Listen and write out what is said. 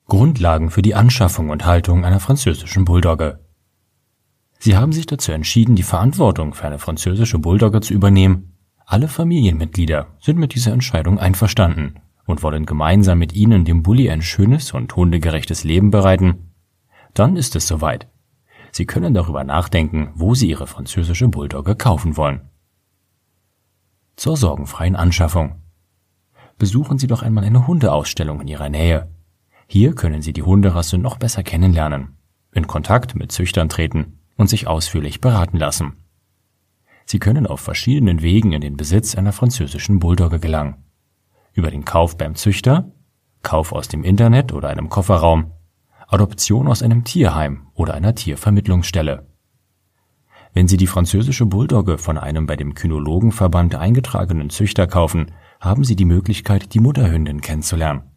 Grundlagen für die Anschaffung und Haltung einer französischen Bulldogge. Sie haben sich dazu entschieden, die Verantwortung für eine französische Bulldogge zu übernehmen. Alle Familienmitglieder sind mit dieser Entscheidung einverstanden und wollen gemeinsam mit Ihnen dem Bulli ein schönes und hundegerechtes Leben bereiten. Dann ist es soweit. Sie können darüber nachdenken, wo Sie Ihre französische Bulldogge kaufen wollen. Zur sorgenfreien Anschaffung. Besuchen Sie doch einmal eine Hundeausstellung in Ihrer Nähe. Hier können Sie die Hunderasse noch besser kennenlernen, in Kontakt mit Züchtern treten und sich ausführlich beraten lassen. Sie können auf verschiedenen Wegen in den Besitz einer französischen Bulldogge gelangen. Über den Kauf beim Züchter, Kauf aus dem Internet oder einem Kofferraum, Adoption aus einem Tierheim oder einer Tiervermittlungsstelle. Wenn Sie die französische Bulldogge von einem bei dem Kynologenverband eingetragenen Züchter kaufen, haben Sie die Möglichkeit, die Mutterhündin kennenzulernen.